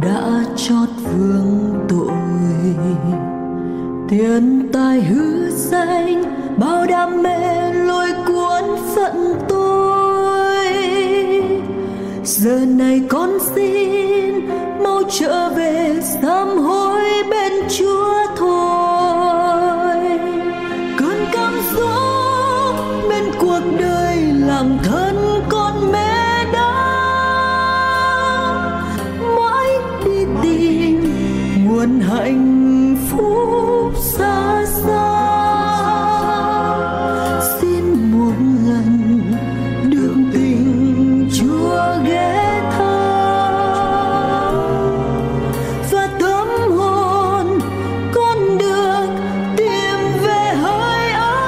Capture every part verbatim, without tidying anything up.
đã chót vương tội, tiền tài hư danh bao đam mê lôi cuốn phận tôi. Giờ này con xin mau trở về sám hối bên Chúa thôi. Cơn cám dỗ bên cuộc đời làm thân con mẹ đã mãi đi tìm nguồn hạnh phúc xa xa. Xin một lần được tình Chúa ghé thăm và tâm hồn con được tìm về hơi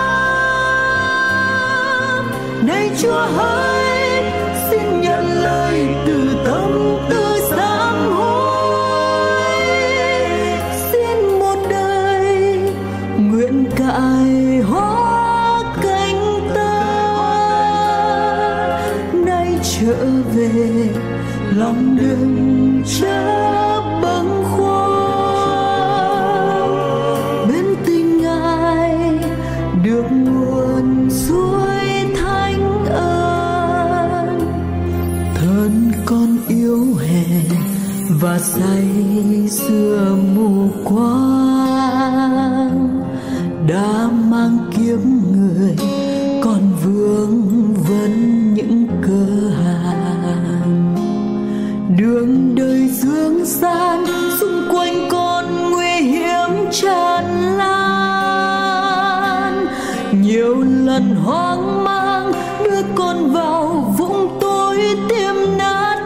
ấm. Này Chúa hỡi, xin nhận lời từ tâm tư sám hối. Xin một đời nguyện cài hóa cánh ta, nay trở về lòng đừng chớ bâng khuâng. Bên tình Ngài được nguồn suối thánh ơn, thân con yếu hèn và say sưa mù quáng, đã mang kiếp người còn vương vấn những cơ hàn. Đường đời dương gian xung quanh con nguy hiểm tràn lan, nhiều lần hoang mang đưa con vào vũng tối tiêm nát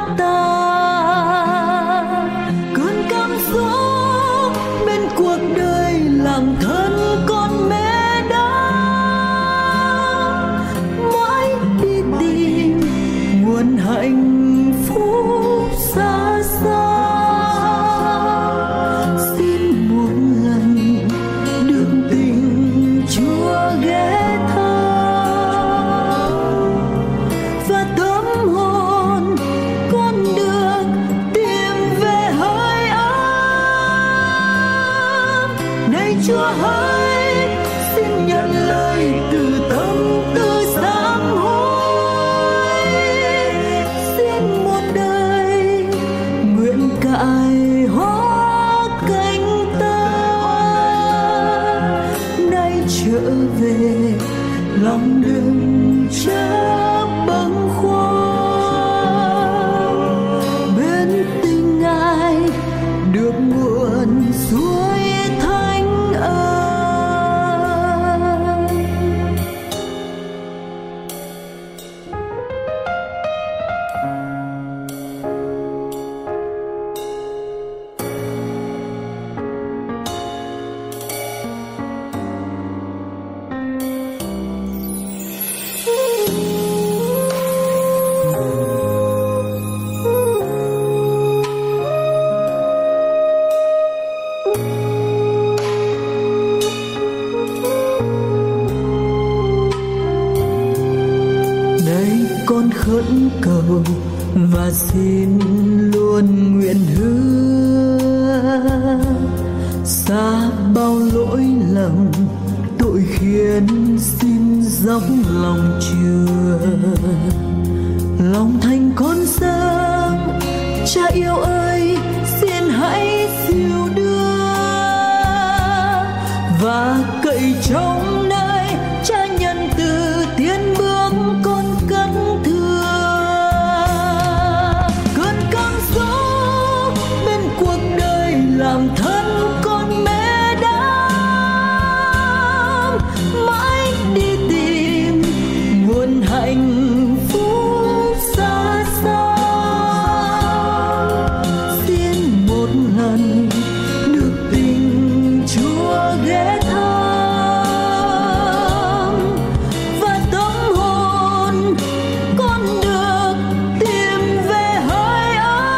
tan. Cơn cám dỗ bên cuộc đời làm thân con mẹ đã mãi đi tìm nguồn hạnh phúc xa xa. Xin một lần được tình Chúa ghé thăm và tâm hồn con được tìm về hơi ấm. Này Chúa hỡi, xin nhận lời từ tâm tư sám hối. Xin một đời nguyện cài hóa cánh ta, nay trở về lòng đừng chớ bâng khuâng. Bên tình Ngài được nguồn suối thánh ơn. Này con khẩn cầu và xin luôn nguyện hứa, xa bao lỗi lầm tội khiến xin dốc lòng chừa. Lòng thành con dâng, Cha yêu ơi, xin hãy dìu đưa và cậy trong nơi Cha nhân từ tiến bước con cất thưa. Cơn cám dỗ bên cuộc đời làm thân con mẹ đã mãi đi tìm nguồn hạnh phúc xa xa. Xin một lần được tình Chúa ghé thăm và tâm hồn con được tìm về hơi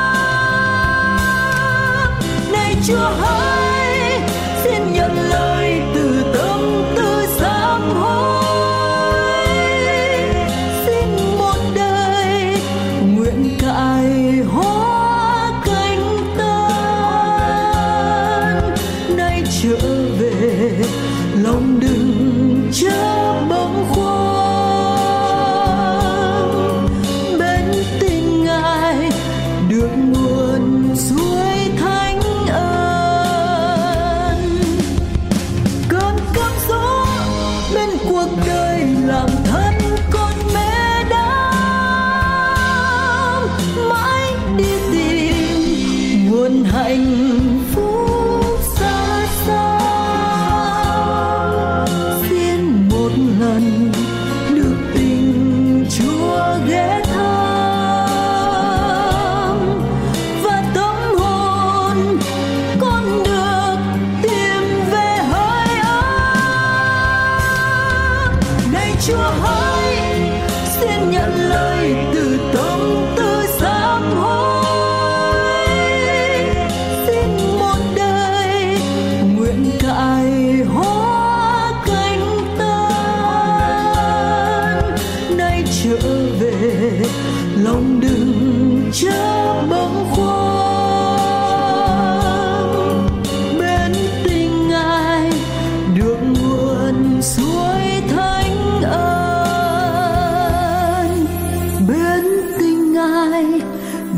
ấm. Này Chúa hỡi, xin nhận lời từ tâm tư sám hối. Xin một đời nguyện cài hóa cánh ta,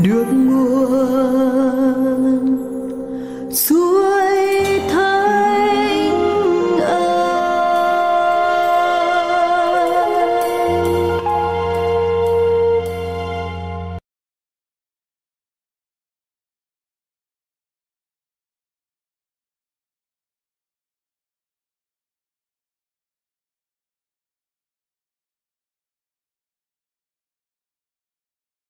được mùa